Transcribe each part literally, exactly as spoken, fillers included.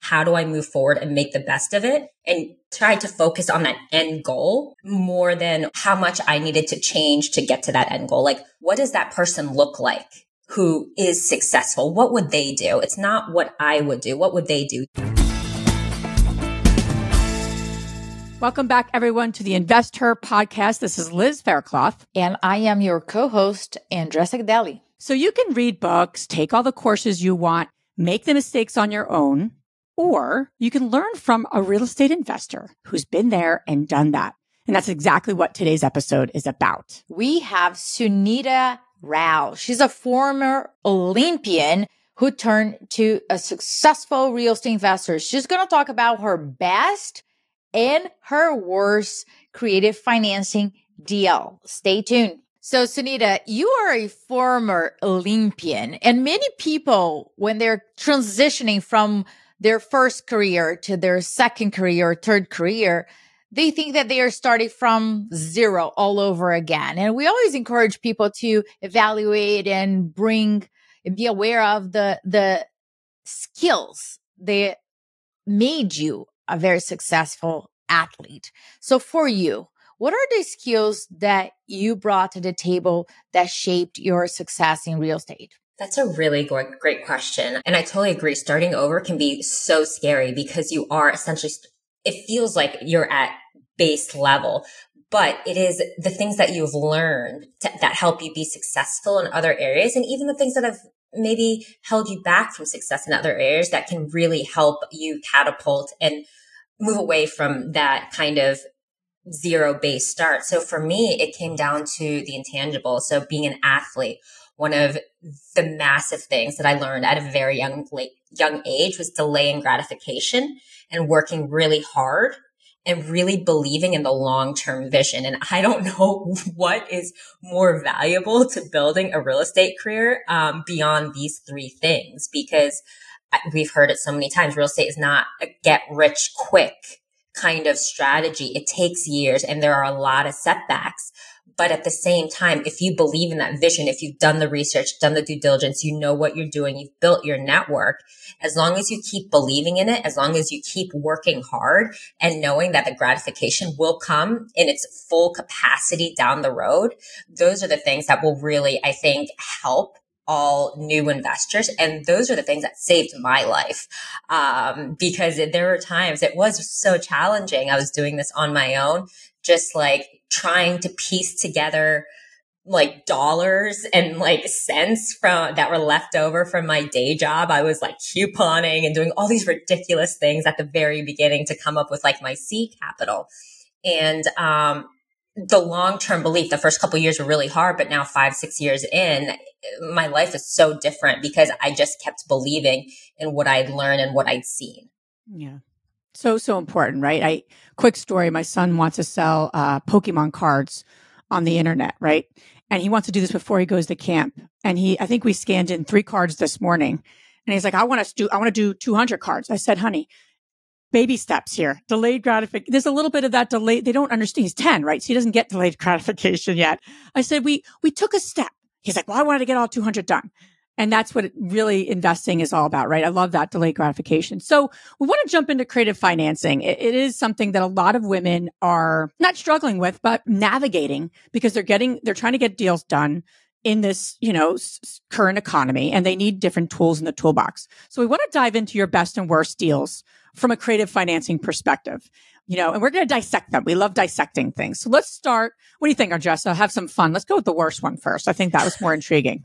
how do I move forward and make the best of it, and try to focus on that end goal more than how much I needed to change to get to that end goal. Like, what does that person look like who is successful? What would they do? It's not what I would do. What would they do? Welcome back, everyone, to the Invest Her podcast. This is Liz Faircloth. And I am your co-host, Andressa Gdelli. So you can read books, take all the courses you want, make the mistakes on your own, or you can learn from a real estate investor who's been there and done that. And that's exactly what today's episode is about. We have Sunita Rao. She's a former Olympian who turned to a successful real estate investor. She's going to talk about her best and her worst creative financing deal. Stay tuned. So Sunita, you are a former Olympian, and many people, when they're transitioning from their first career to their second career or third career, they think that they are starting from zero all over again. And we always encourage people to evaluate and bring and be aware of the, the skills that made you a very successful athlete. So for you, what are the skills that you brought to the table that shaped your success in real estate? That's a really great, great question. And I totally agree. Starting over can be so scary because you are essentially, it feels like you're at base level, but it is the things that you've learned to, that help you be successful in other areas. And even the things that have maybe held you back from success in other areas that can really help you catapult and move away from that kind of zero base start. So for me, it came down to the intangible. So being an athlete, one of the massive things that I learned at a very young, late, young age was delaying gratification and working really hard and really believing in the long-term vision. And I don't know what is more valuable to building a real estate career um, beyond these three things, because we've heard it so many times. Real estate is not a get rich quick kind of strategy. It takes years and there are a lot of setbacks. But at the same time, if you believe in that vision, if you've done the research, done the due diligence, you know what you're doing, you've built your network, as long as you keep believing in it, as long as you keep working hard and knowing that the gratification will come in its full capacity down the road, those are the things that will really, I think, help all new investors. And those are the things that saved my life. Um, because there were times it was so challenging. I was doing this on my own, just like trying to piece together like dollars and like cents from that were left over from my day job. I was like couponing and doing all these ridiculous things at the very beginning to come up with like my seed capital. And, um, the long-term belief, the first couple of years were really hard, but now five, six years in, my life is so different because I just kept believing in what I'd learned and what I'd seen. Yeah. So, so important, right? I, quick story. My son wants to sell, uh, Pokemon cards on the internet, right? And he wants to do this before he goes to camp. And he, I think we scanned in three cards this morning. And he's like, I want to do, I want to do two hundred cards. I said, honey, baby steps here. Delayed gratification. There's a little bit of that delay. They don't understand. He's ten, right? So he doesn't get delayed gratification yet. I said, we, we took a step. He's like, well, I wanted to get all two hundred done. And that's what it really investing is all about, right? I love that delayed gratification. So we want to jump into creative financing. It, it is something that a lot of women are not struggling with, but navigating because they're getting, they're trying to get deals done in this, you know, s- current economy, and they need different tools in the toolbox. So we want to dive into your best and worst deals from a creative financing perspective, you know, and we're going to dissect them. We love dissecting things. So let's start. What do you think, Andressa? Have some fun. Let's go with the worst one first. I think that was more intriguing.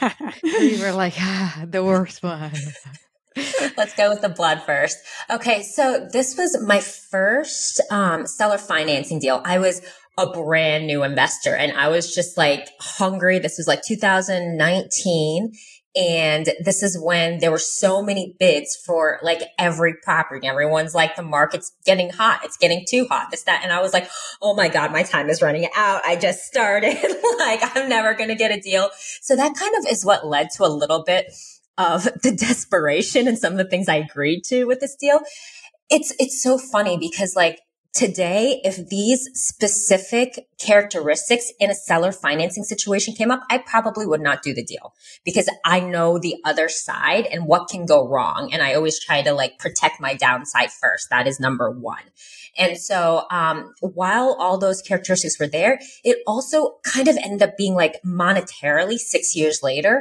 We were like, ah, the worst one. Let's go with the blood first. Okay. So this was my first, um, seller financing deal. I was a brand new investor and I was just like hungry. This was like two thousand nineteen. And this is when there were so many bids for like every property. Everyone's like, the market's getting hot. It's getting too hot. This, that. And I was like, oh my God, my time is running out. I just started. Like, I'm never going to get a deal. So that kind of is what led to a little bit of the desperation and some of the things I agreed to with this deal. It's, it's so funny because like, today, if these specific characteristics in a seller financing situation came up, I probably would not do the deal because I know the other side and what can go wrong. And I always try to like protect my downside first. That is number one. And so, um, while all those characteristics were there, it also kind of ended up being like monetarily six years later,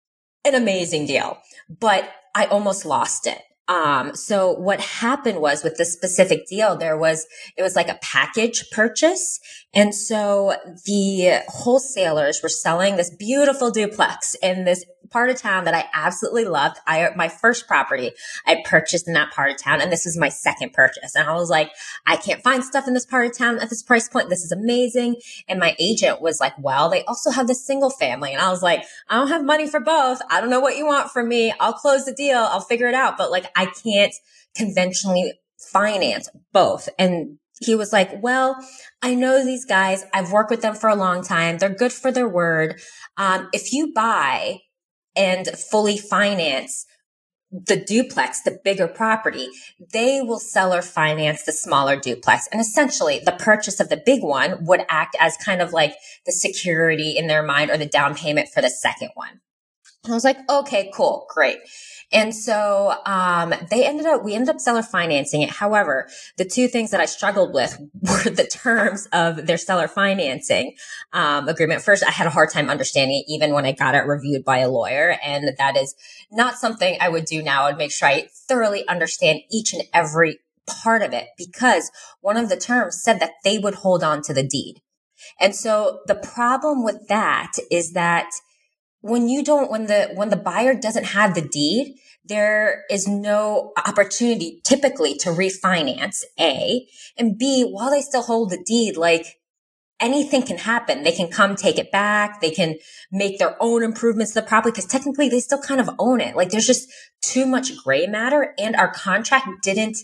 an amazing deal, but I almost lost it. Um, so what happened was with this specific deal, there was, it was like a package purchase. And so the wholesalers were selling this beautiful duplex in this part of town that I absolutely loved. I, my first property I purchased in that part of town. And this is my second purchase. And I was like, I can't find stuff in this part of town at this price point. This is amazing. And my agent was like, well, they also have this single family. And I was like, I don't have money for both. I don't know what you want from me. I'll close the deal. I'll figure it out. But like, I can't conventionally finance both. And he was like, well, I know these guys. I've worked with them for a long time. They're good for their word. Um, if you buy and fully finance the duplex, the bigger property, they will seller finance the smaller duplex. And essentially the purchase of the big one would act as kind of like the security in their mind or the down payment for the second one. And I was like, okay, cool, great. And so, um, they ended up, we ended up seller financing it. However, the two things that I struggled with were the terms of their seller financing, um, agreement. First, I had a hard time understanding it even when I got it reviewed by a lawyer. And that is not something I would do now. I'd make sure I thoroughly understand each and every part of it because one of the terms said that they would hold on to the deed. And so the problem with that is that when you don't, when the, when the buyer doesn't have the deed, there is no opportunity typically to refinance, A, and B, while they still hold the deed, like anything can happen. They can come take it back. They can make their own improvements to the property because technically they still kind of own it. Like there's just too much gray matter and our contract didn't,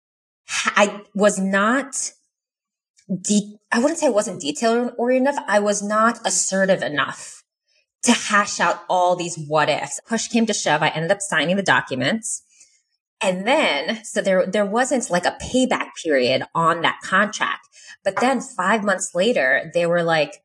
I was not de- I wouldn't say I wasn't detail oriented enough. I was not assertive enough to hash out all these what ifs. Push came to shove. I ended up signing the documents. And then, so there, there wasn't like a payback period on that contract. But then five months later, they were like,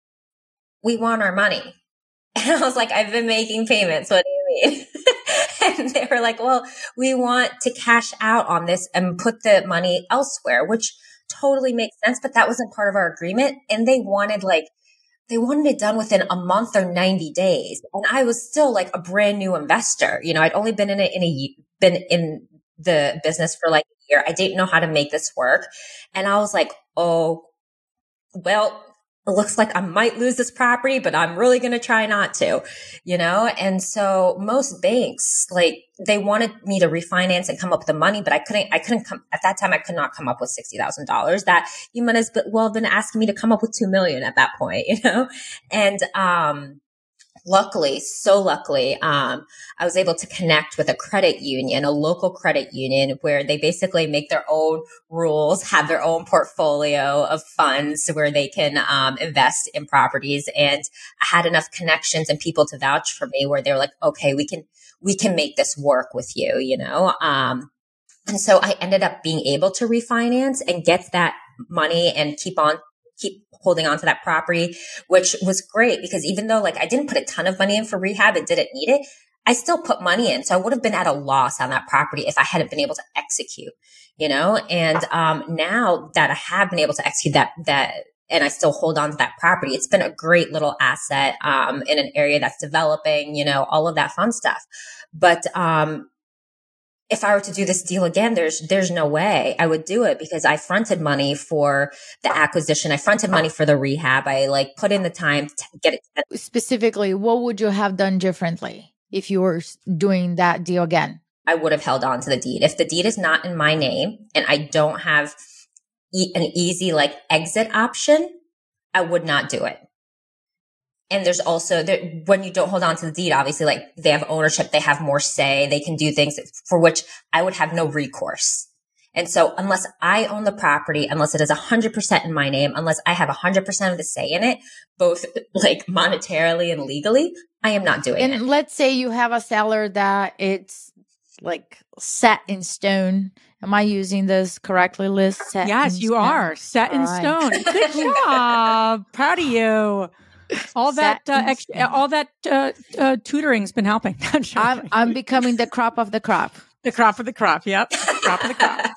we want our money. And I was like, I've been making payments. What do you mean? And they were like, well, we want to cash out on this and put the money elsewhere, which totally makes sense. But that wasn't part of our agreement. And they wanted like, They wanted it done within a month or ninety days. And I was still like a brand new investor. You know, I'd only been in it in a, been in the business for like a year. I didn't know how to make this work. And I was like, oh, well, it looks like I might lose this property, but I'm really going to try not to, you know? And so most banks, like they wanted me to refinance and come up with the money, but I couldn't, I couldn't come at that time. I could not come up with sixty thousand dollars that you might as well have been asking me to come up with two million at that point, you know? And, um, luckily, so luckily, um, I was able to connect with a credit union, a local credit union where they basically make their own rules, have their own portfolio of funds where they can, um, invest in properties. And I had enough connections and people to vouch for me where they were like, okay, we can, we can make this work with you, you know? Um, and so I ended up being able to refinance and get that money and keep on keep holding on to that property, which was great because even though like I didn't put a ton of money in for rehab and didn't need it, I still put money in. So I would have been at a loss on that property if I hadn't been able to execute, you know, and, um, now that I have been able to execute that, that, and I still hold on to that property, it's been a great little asset, um, in an area that's developing, you know, all of that fun stuff. But, um, if I were to do this deal again, there's, there's no way I would do it because I fronted money for the acquisition. I fronted money for the rehab. I like put in the time to get it. Specifically, what would you have done differently if you were doing that deal again? I would have held on to the deed. If the deed is not in my name and I don't have e- an easy like exit option, I would not do it. And there's also, there, when you don't hold on to the deed, obviously, like they have ownership, they have more say, they can do things for which I would have no recourse. And so unless I own the property, unless it is one hundred percent in my name, unless I have one hundred percent of the say in it, both like monetarily and legally, I am not doing and it. And let's say you have a seller that it's like set in stone Am I using this correctly, Liz? Set yes, you stone. are. Set in right. stone. Good job. Proud of you. All Set that, uh, ex- all that uh, uh, tutoring's been helping. I'm, I'm becoming the crop of the crop. The crop of the crop. Yep. Crop of the crop.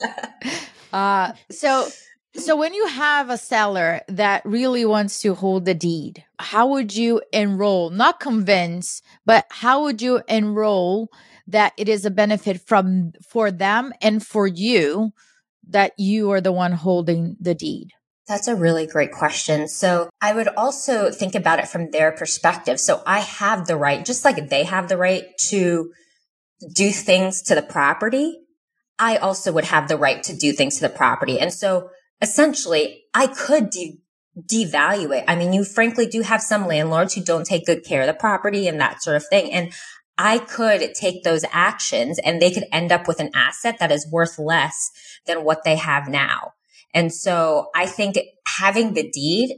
uh, so, so when you have a seller that really wants to hold the deed, how would you enroll? Not convince, but how would you enroll that it is a benefit from for them and for you that you are the one holding the deed? That's a really great question. So I would also think about it from their perspective. So I have the right, just like they have the right to do things to the property, I also would have the right to do things to the property. And so essentially I could de- devalue it. I mean, you frankly do have some landlords who don't take good care of the property and that sort of thing. And I could take those actions and they could end up with an asset that is worth less than what they have now. And so I think having the deed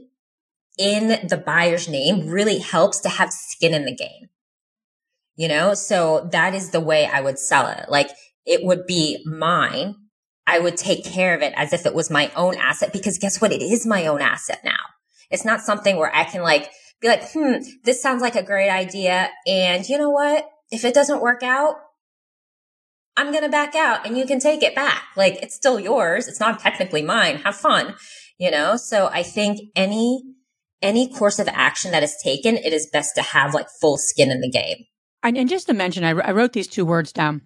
in the buyer's name really helps to have skin in the game. You know, so that is the way I would sell it. Like it would be mine. I would take care of it as if it was my own asset, because guess what? It is my own asset now. It's not something where I can like be like, hmm, this sounds like a great idea. And you know what? If it doesn't work out, I'm going to back out and you can take it back. Like it's still yours. It's not technically mine. Have fun, you know? So I think any, any course of action that is taken, it is best to have like full skin in the game. And, and just to mention, I, I wrote these two words down,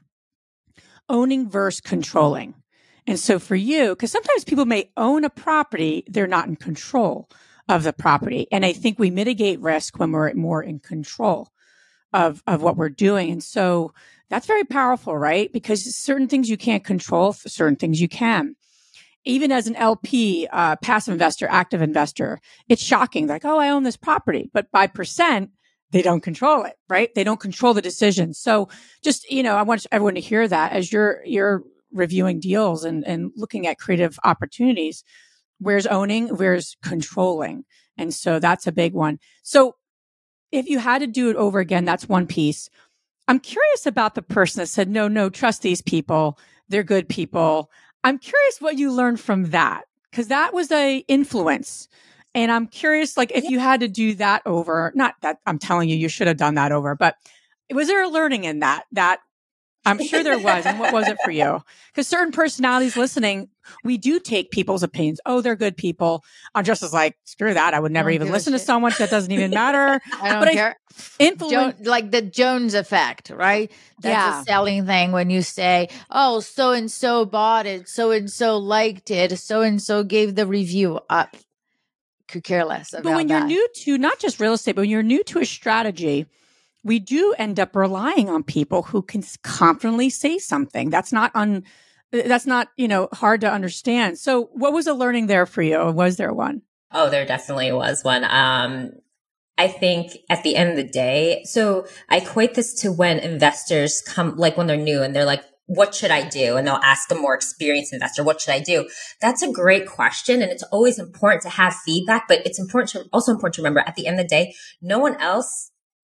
owning versus controlling. And so for you, because sometimes people may own a property, they're not in control of the property. And I think we mitigate risk when we're more in control of, of what we're doing. And so that's very powerful, right? Because certain things you can't control, certain things you can. Even as an L P, uh, passive investor, active investor, it's shocking. Like, oh, I own this property, but by percent, they don't control it, right? They don't control the decision. So just, you know, I want everyone to hear that as you're, you're reviewing deals and, and looking at creative opportunities. Where's owning? Where's controlling? And so that's a big one. So if you had to do it over again, that's one piece. I'm curious about the person that said, no, no, trust these people. They're good people. I'm curious what you learned from that, because that was a influence. And I'm curious, like, if you had to do that over, not that I'm telling you, you should have done that over, but was there a learning in that, that I'm sure there was. And what was it for you? Because certain personalities listening, we do take people's opinions. Oh, they're good people. I'm just as like, screw that. I would never even listen to someone that doesn't even matter. I don't but care. I, influence, jo- like the Jones effect, right? That's yeah. a selling thing when you say, oh, so-and-so bought it. So-and-so liked it. So-and-so gave the review up. Could care less about that. But when that. you're new to not just real estate, but when you're new to a strategy, we do end up relying on people who can confidently say something. That's not un, that's not, you know, hard to understand. So what was a learning there for you? Or was there one? Oh, there definitely was one. Um, I think at the end of the day, so I equate this to when investors come, like when they're new and they're like, what should I do? And they'll ask a more experienced investor, what should I do? That's a great question. And it's always important to have feedback, but it's important to also important to remember at the end of the day, no one else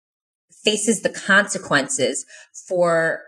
faces the consequences for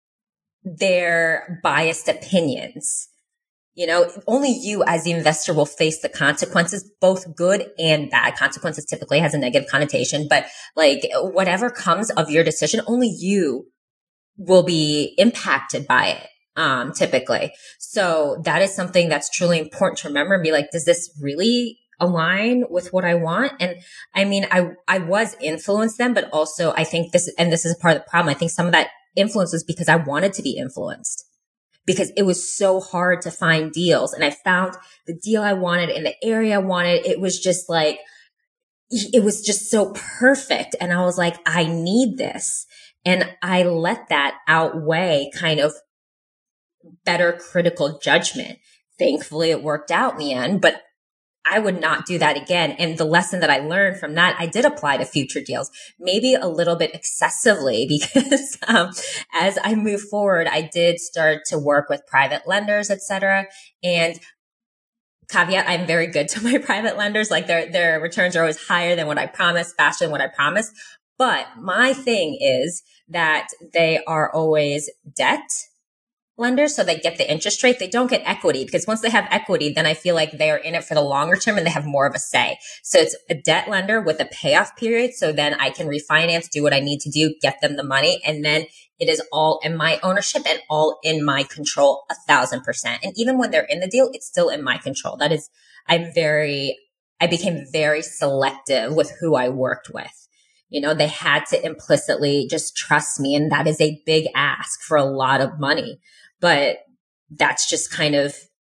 their biased opinions. You know, only you as the investor will face the consequences, both good and bad. Consequences typically has a negative connotation, but like whatever comes of your decision, only you will be impacted by it, um, typically. So that is something that's truly important to remember and be like, does this really align with what I want? And I mean, I, I was influenced then, but also I think this, and this is part of the problem. I think some of that influence was because I wanted to be influenced, because it was so hard to find deals. And I found the deal I wanted in the area I wanted. It was just like, it was just so perfect. And I was like, I need this. And I let that outweigh kind of better critical judgment. Thankfully, it worked out in the end, but I would not do that again. And the lesson that I learned from that, I did apply to future deals, maybe a little bit excessively, because um, as I move forward, I did start to work with private lenders, et cetera. And caveat, I'm very good to my private lenders. Like their, their returns are always higher than what I promised, faster than what I promised. But my thing is that they are always debt lenders, so they get the interest rate. They don't get equity, because once they have equity, then I feel like they are in it for the longer term and they have more of a say. So it's a debt lender with a payoff period. So then I can refinance, do what I need to do, get them the money. And then it is all in my ownership and all in my control, a thousand percent. And even when they're in the deal, it's still in my control. That is, I'm very, I became very selective with who I worked with. You know, they had to implicitly just trust me. And that is a big ask for a lot of money. But that's just kind of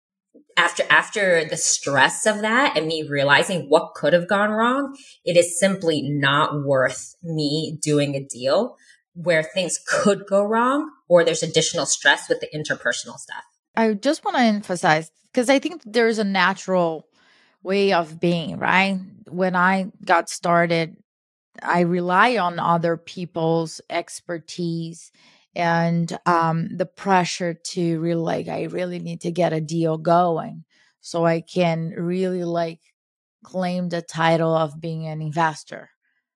after, after the stress of that and me realizing what could have gone wrong, it is simply not worth me doing a deal where things could go wrong or there's additional stress with the interpersonal stuff. I just want to emphasize, because I think there's a natural way of being, right? When I got started, I rely on other people's expertise and um, the pressure to really like, I really need to get a deal going so I can really like claim the title of being an investor,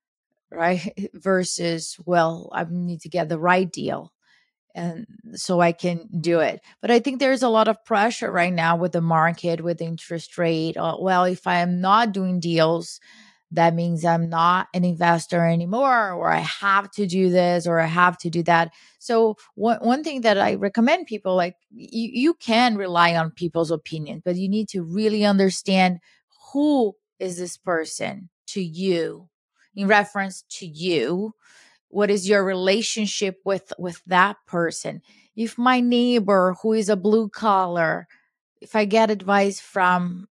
right? Versus, well, I need to get the right deal and so I can do it. But I think there's a lot of pressure right now with the market, with the interest rate. Uh, well, if I am not doing deals, that means I'm not an investor anymore, or I have to do this, or I have to do that. So one, one thing that I recommend people, like you, you can rely on people's opinion, but you need to really understand who is this person to you, in reference to you. What is your relationship with, with that person? If my neighbor who is a blue collar, if I get advice from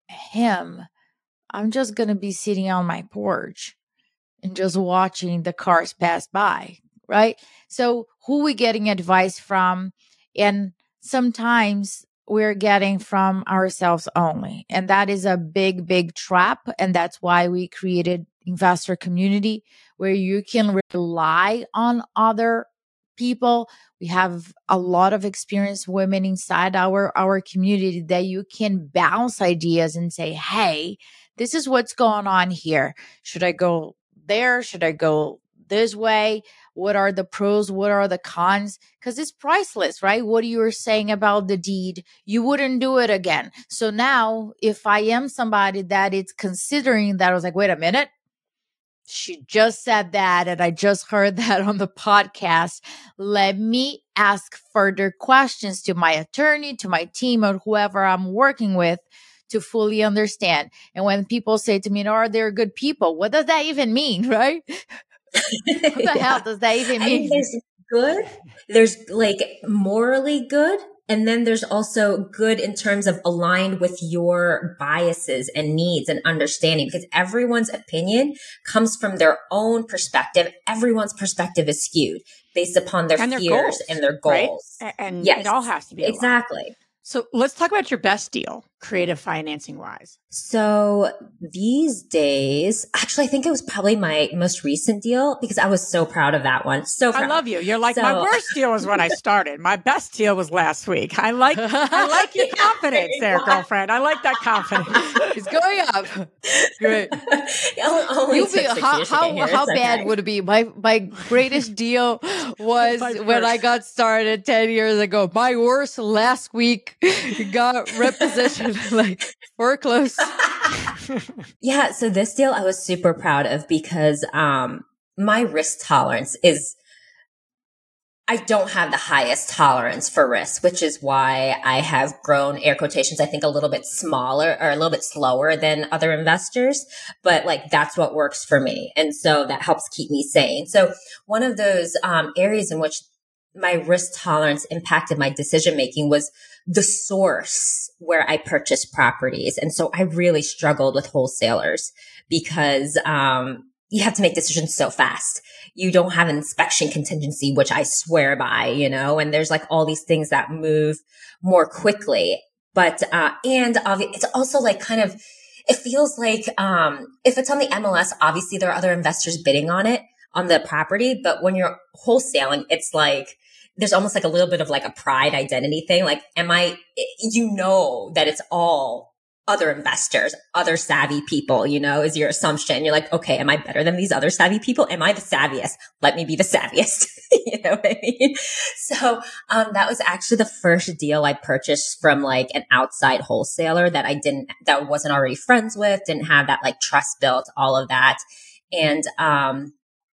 him, I'm just going to be sitting on my porch and just watching the cars pass by, right? So who we getting advice from? And sometimes we're getting from ourselves only. And that is a big, big trap. And that's why we created Investor Community, where you can rely on other people. We have a lot of experienced women inside our, our community that you can bounce ideas and say, hey, this is what's going on here. Should I go there? Should I go this way? What are the pros? What are the cons? Because it's priceless, right? What you were saying about the deed, you wouldn't do it again. So now if I am somebody that is considering that, I was like, wait a minute. She just said that, and I just heard that on the podcast. Let me ask further questions to my attorney, to my team, or whoever I'm working with to fully understand. And when people say to me, no, are there good people? What does that even mean, right? What the yeah. hell does that even mean? I mean, there's good. There's like morally good. And then there's also good in terms of aligned with your biases and needs and understanding, because everyone's opinion comes from their own perspective. Everyone's perspective is skewed based upon their, and their fears goals, and their goals. Right? And yes, it all has to be aligned. Exactly. So let's talk about your best deal, creative financing wise. So these days, actually, I think it was probably my most recent deal because I was so proud of that one. So proud. I love you. You're like, so, my worst deal was when I started. My best deal was last week. I like, I like your confidence there, girlfriend. I like that confidence. It's going up. Great. You be, how how, how bad okay. would it be? My my greatest deal was when I got started ten years ago. My worst last week got repositioned like foreclosed. Yeah. So this deal I was super proud of because um my risk tolerance is, I don't have the highest tolerance for risk, which is why I have grown, air quotations, I think a little bit smaller or a little bit slower than other investors, but like that's what works for me. And so that helps keep me sane. So one of those um, areas in which my risk tolerance impacted my decision making was the source where I purchased properties. And so I really struggled with wholesalers because um, you have to make decisions so fast. You don't have an inspection contingency, which I swear by, you know, and there's like all these things that move more quickly. But, uh, and obvi- it's also like kind of, it feels like, um, if it's on the M L S, obviously there are other investors bidding on it, on the property. But when you're wholesaling, it's like, there's almost like a little bit of like a pride identity thing. Like, am I, you know, that it's all other investors, other savvy people, you know, is your assumption. You're like, okay, am I better than these other savvy people? Am I the savviest? Let me be the savviest. You know what I mean? So, um, that was actually the first deal I purchased from like an outside wholesaler that I didn't, that I wasn't already friends with, didn't have that like trust built, all of that. And, um,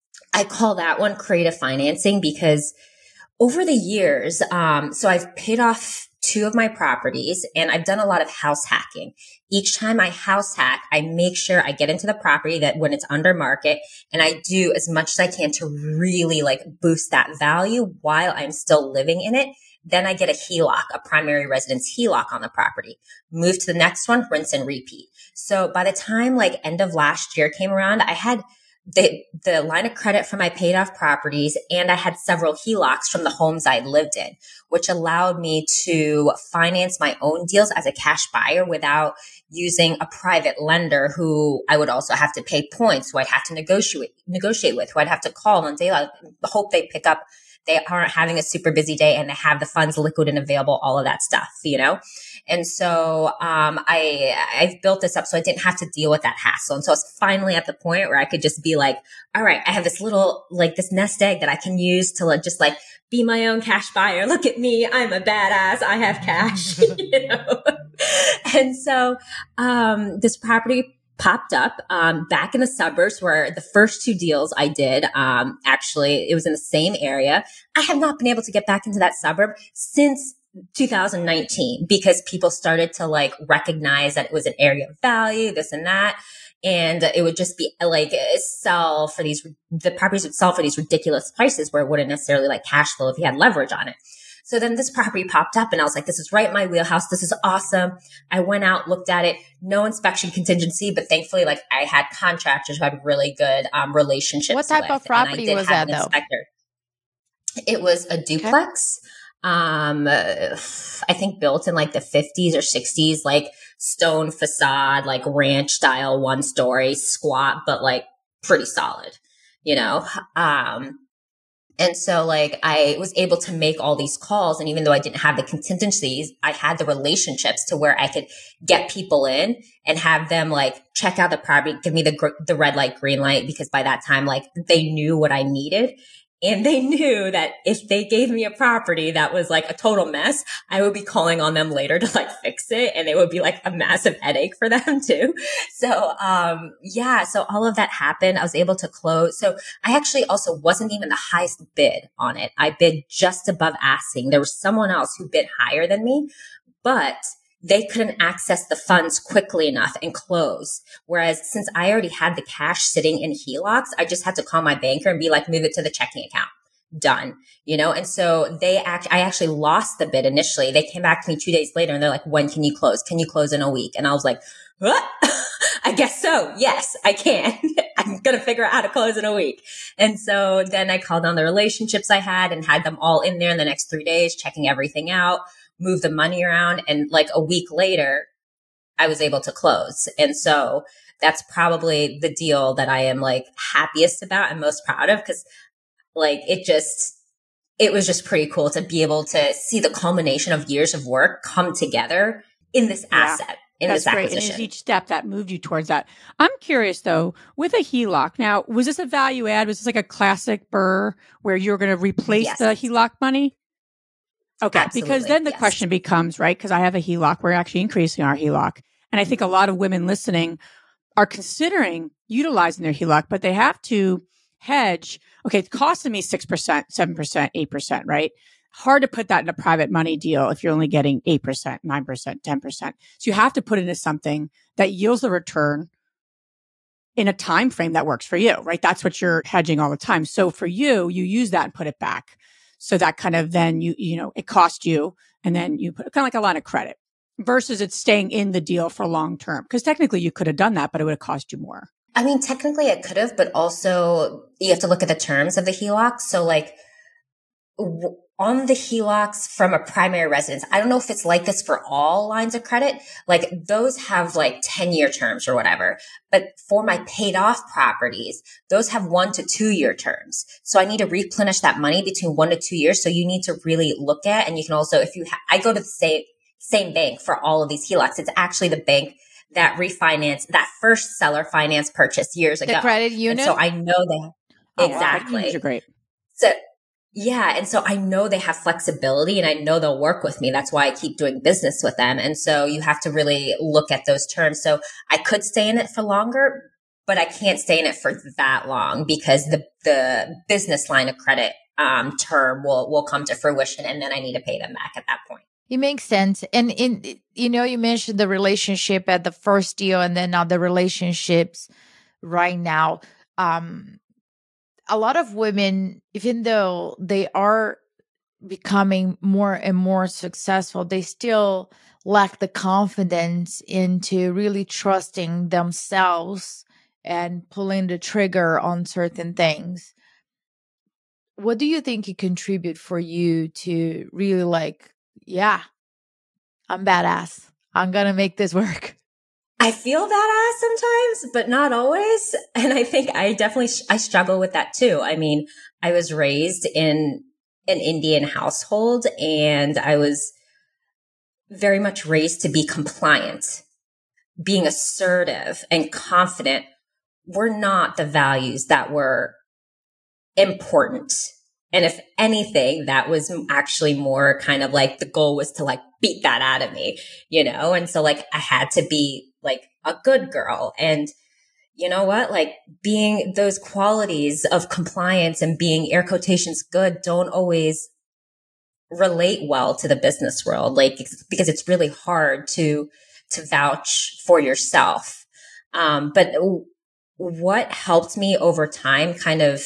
I call that one creative financing because over the years, um, so I've paid off two of my properties and I've done a lot of house hacking. Each time I house hack, I make sure I get into the property that when it's under market and I do as much as I can to really like boost that value while I'm still living in it. Then I get a H E L O C, a primary residence H E L O C on the property. Move to the next one, rinse and repeat. So by the time like end of last year came around, I had the the line of credit for my paid off properties, and I had several H E L O Cs from the homes I lived in, which allowed me to finance my own deals as a cash buyer without using a private lender who I would also have to pay points, who I'd have to negotiate negotiate with, who I'd have to call on daylight, hope they pick up. They aren't having a super busy day and they have the funds liquid and available, all of that stuff, you know? And so, um, I, I've built this up so I didn't have to deal with that hassle. And so I was finally at the point where I could just be like, all right, I have this little, like this nest egg that I can use to like, just like be my own cash buyer. Look at me. I'm a badass. I have cash, you know? And so, um, this property popped up um, back in the suburbs where the first two deals I did, um, actually, it was in the same area. I have not been able to get back into that suburb since two thousand nineteen because people started to like recognize that it was an area of value, this and that. And it would just be like sell for these, the properties would sell for these ridiculous prices where it wouldn't necessarily like cash flow if you had leverage on it. So then this property popped up and I was like, this is right in my wheelhouse. This is awesome. I went out, looked at it, no inspection contingency, but thankfully, like I had contractors who had really good um, relationships. What type with, of property was that though? Inspector. It was a duplex. Okay. Um, uh, I think built in like the fifties or sixties, like stone facade, like ranch style, one story, squat, but like pretty solid, you know? Um, And so like I was able to make all these calls. And even though I didn't have the contingencies, I had the relationships to where I could get people in and have them like check out the property, give me the, gr- the red light, green light, because by that time, like they knew what I needed. And they knew that if they gave me a property that was like a total mess, I would be calling on them later to like fix it. And it would be like a massive headache for them too. So, um, yeah. So all of that happened. I was able to close. So I actually also wasn't even the highest bid on it. I bid just above asking. There was someone else who bid higher than me, but they couldn't access the funds quickly enough and close. Whereas since I already had the cash sitting in H E L O Cs, I just had to call my banker and be like, move it to the checking account. Done. You know? And so they act, I actually lost the bid initially. They came back to me two days later and they're like, when can you close? Can you close in a week? And I was like, what? I guess so. Yes, I can. I'm going to figure out how to close in a week. And so then I called on the relationships I had and had them all in there in the next three days, checking everything out, move the money around. And like a week later, I was able to close. And so that's probably the deal that I am like happiest about and most proud of because like it just, it was just pretty cool to be able to see the culmination of years of work come together in this Yeah. asset. In That's this great. acquisition. And it's each step that moved you towards that. I'm curious though, with a H E L O C, now, was this a value add? Was this like a classic BRRRR where you're going to replace Yes. the H E L O C money? Okay. Absolutely, Because then the yes. question becomes, right? Because I have a H E L O C. We're actually increasing our H E L O C. And I think a lot of women listening are considering utilizing their H E L O C, but they have to hedge. Okay. It's costing me six percent, seven percent, eight percent, right? Hard to put that in a private money deal if you're only getting eight percent, nine percent, ten percent. So you have to put it into something that yields the return in a time frame that works for you, right? That's what you're hedging all the time. So for you, you use that and put it back. So that kind of then you, you know, it cost you and then you put kind of like a line of credit versus it's staying in the deal for long term. Because technically you could have done that, but it would have cost you more. I mean, technically it could have, but also you have to look at the terms of the H E L O C. So like w- on the H E L O Cs from a primary residence, I don't know if it's like this for all lines of credit. Like those have like ten year terms or whatever. But for my paid off properties, those have one to two year terms. So I need to replenish that money between one to two years. So you need to really look at, and you can also, if you, ha- I go to the same, same bank for all of these H E L O Cs. It's actually the bank that refinanced that first seller finance purchase years The ago. credit union? And so I know they Oh, exactly. Wow. Are great. So yeah. And so I know they have flexibility and I know they'll work with me. That's why I keep doing business with them. And so you have to really look at those terms. So I could stay in it for longer, but I can't stay in it for that long because the, the business line of credit um, term will, will come to fruition. And then I need to pay them back at that point. It makes sense. And in, you know, you mentioned the relationship at the first deal and then now the relationships right now. Um, a lot of women, even though they are becoming more and more successful, they still lack the confidence into really trusting themselves and pulling the trigger on certain things. What do you think it contribute for you to really like, yeah, I'm badass. I'm going to make this work? I feel badass sometimes, but not always. And I think I definitely, I struggle with that too. I mean, I was raised in an Indian household and I was very much raised to be compliant. Being assertive and confident were not the values that were important. And if anything, that was actually more kind of like the goal was to like beat that out of me, you know? And so like I had to be like a good girl. And you know what? Like being those qualities of compliance and being air quotations good don't always relate well to the business world. Like, because it's really hard to, to vouch for yourself. Um, but what helped me over time kind of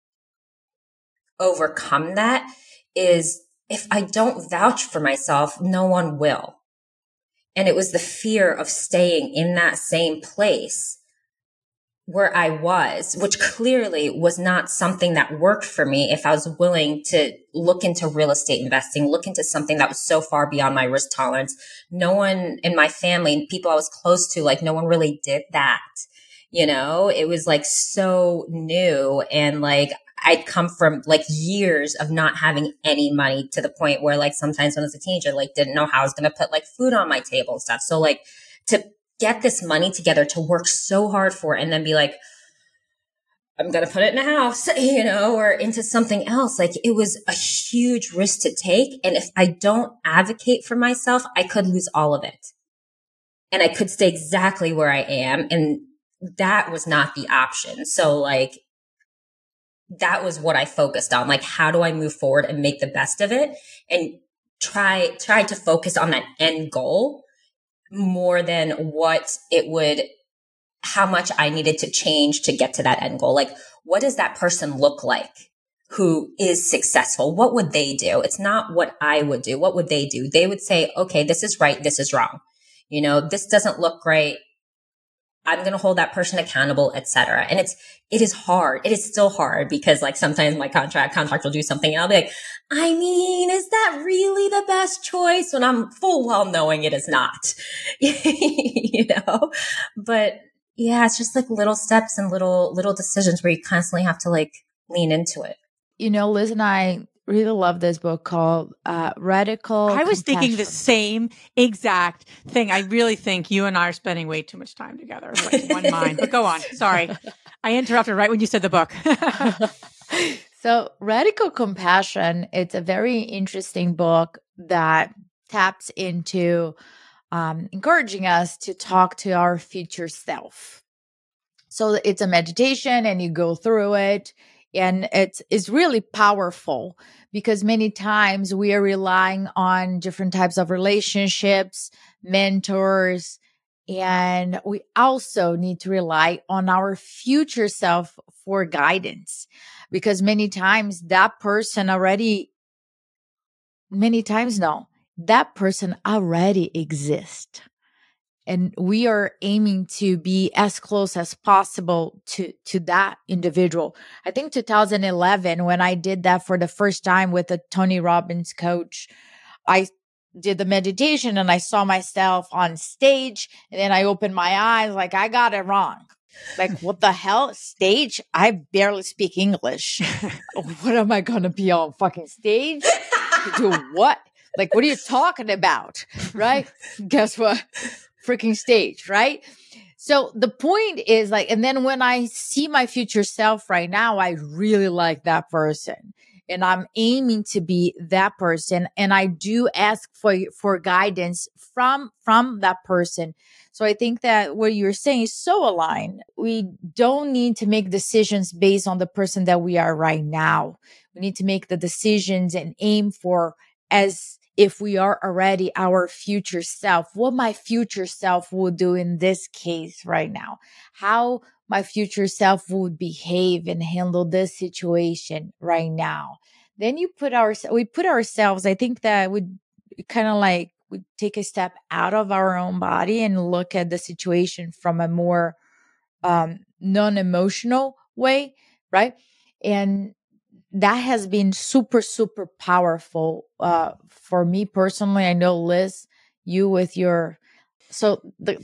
overcome that is if I don't vouch for myself, no one will. And it was the fear of staying in that same place where I was, which clearly was not something that worked for me if I was willing to look into real estate investing, look into something that was so far beyond my risk tolerance. No one in my family, people I was close to, like no one really did that. You know, it was like so new and like I'd come from like years of not having any money to the point where like sometimes when I was a teenager, like didn't know how I was going to put like food on my table and stuff. So like to get this money together, to work so hard for it and then be like, I'm going to put it in a house, you know, or into something else. Like it was a huge risk to take. And if I don't advocate for myself, I could lose all of it and I could stay exactly where I am. And that was not the option. So like, that was what I focused on. Like, how do I move forward and make the best of it and try, try to focus on that end goal more than what it would, how much I needed to change to get to that end goal. Like, what does that person look like who is successful? What would they do? It's not what I would do. What would they do? They would say, okay, this is right. This is wrong. You know, this doesn't look great. I'm going to hold that person accountable, et cetera. And it's, it is hard. It is still hard because like sometimes my contract contract will do something and I'll be like, I mean, is that really the best choice? When I'm full well knowing it is not, you know, but yeah, it's just like little steps and little, little decisions where you constantly have to like lean into it. You know, Liz and I really love this book called uh, Radical I was Compassion. thinking the same exact thing. I really think you and I are spending way too much time together. Like one mind. But go on. Sorry. I interrupted right when you said the book. So Radical Compassion, it's a very interesting book that taps into um, encouraging us to talk to our future self. So it's a meditation and you go through it. And it's, it's really powerful because many times we are relying on different types of relationships, mentors, and we also need to rely on our future self for guidance because many times that person already, many times no, that person already exists. And we are aiming to be as close as possible to, to that individual. I think two thousand eleven, when I did that for the first time with a Tony Robbins coach, I did the meditation and I saw myself on stage and then I opened my eyes like I got it wrong. Like, what the hell? Stage? I barely speak English. What am I going to be on fucking stage? To do what? Like, what are you talking about? Right? Guess what? Freaking stage, right? So the point is like, and then when I see my future self right now, I really like that person. And I'm aiming to be that person. And I do ask for, for guidance from, from that person. So I think that what you're saying is so aligned. We don't need to make decisions based on the person that we are right now. We need to make the decisions and aim for as if we are already our future self, what my future self will do in this case right now, how my future self would behave and handle this situation right now. Then you put our, we put ourselves, I think that we kind of like, we take a step out of our own body and look at the situation from a more um, non-emotional way, right? And that has been super, super powerful uh, for me personally. I know, Liz, you with your, so the,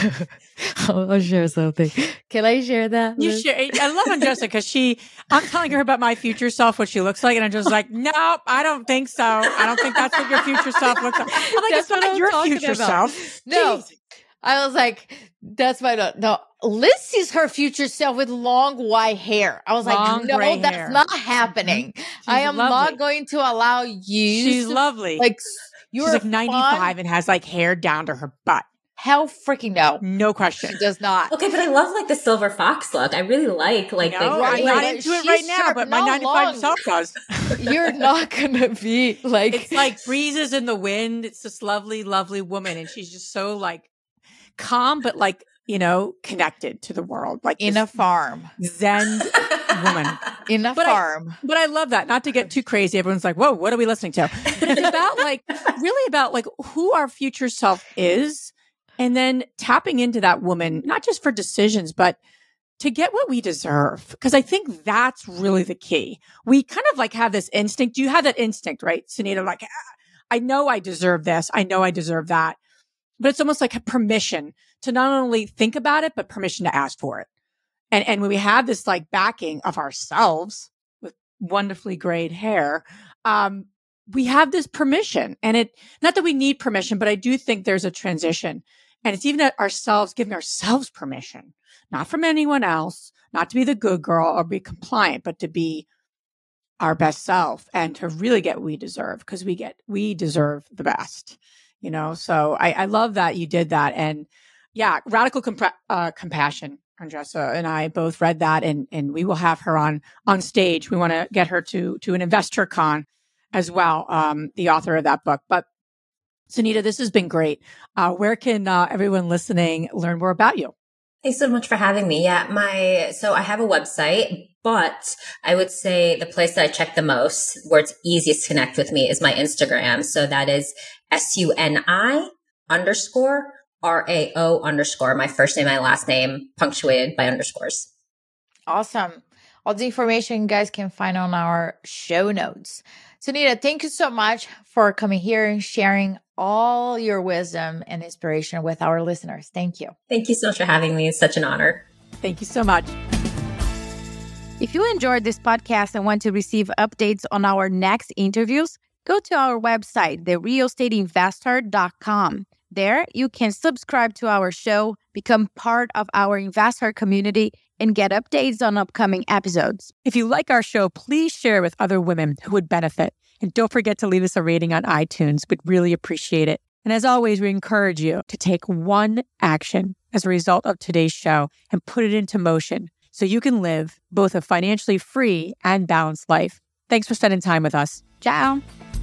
I'll share something. Can I share that? You Liz? share. I love Andressa because she, I'm telling her about my future self, what she looks like. And I'm just like, nope, I don't think so. I don't think that's what your future self looks like. I'm like, That's it's not what I'm your talking future about. self. No. Jeez. I was like, that's my, no, no. Liz sees her future self with long white hair. I was Long like, no, gray that's hair. not happening. Mm-hmm. I am lovely. not going to allow you. She's to, lovely. Like, you're She's like ninety-five fun. and has like hair down to her butt. Hell freaking no. No question. She does not. Okay, but I love like the silver fox look. I really like like No, the I'm Wait, not wait, into it she's right now, sharp, but my not ninety-five long. self does. You're not going to be like. It's like breezes in the wind. It's this lovely, lovely woman. And she's just so like calm, but like, you know, connected to the world. Like in this a farm. Zen woman. In a But farm. I, but I love that. Not to get too crazy. Everyone's like, whoa, what are we listening to? But it's about like, really about like who our future self is. And then tapping into that woman, not just for decisions, but to get what we deserve. Because I think that's really the key. We kind of like have this instinct. You have that instinct, right, Sunita? Like, I know I deserve this. I know I deserve that. But it's almost like a permission to not only think about it, but permission to ask for it. And, and when we have this like backing of ourselves with wonderfully grayed hair, um, we have this permission. And it, not that we need permission, but I do think there's a transition. And it's even at ourselves, giving ourselves permission, not from anyone else, not to be the good girl or be compliant, but to be our best self and to really get what we deserve, because we get, we deserve the best, you know? So I, I love that you did that. And yeah, Radical compa- uh, Compassion. Andressa and I both read that, and, and we will have her on, on stage. We want to get her to, to an investor con as well. Um, the author of that book, but Sunita, this has been great. Uh, where can uh, everyone listening learn more about you? Thanks so much for having me. Yeah, my, so I have a website, but I would say the place that I check the most, where it's easiest to connect with me, is my Instagram. So that is S U N I underscore R A O underscore, my first name, my last name, punctuated by underscores. Awesome. All the information you guys can find on our show notes. Sunita, thank you so much for coming here and sharing all your wisdom and inspiration with our listeners. Thank you. Thank you so much for having me. It's such an honor. Thank you so much. If you enjoyed this podcast and want to receive updates on our next interviews, go to our website, the real estate investor dot com. There, you can subscribe to our show, become part of our investor community, and get updates on upcoming episodes. If you like our show, please share with other women who would benefit. And don't forget to leave us a rating on iTunes. We'd really appreciate it. And as always, we encourage you to take one action as a result of today's show and put it into motion so you can live both a financially free and balanced life. Thanks for spending time with us. Ciao.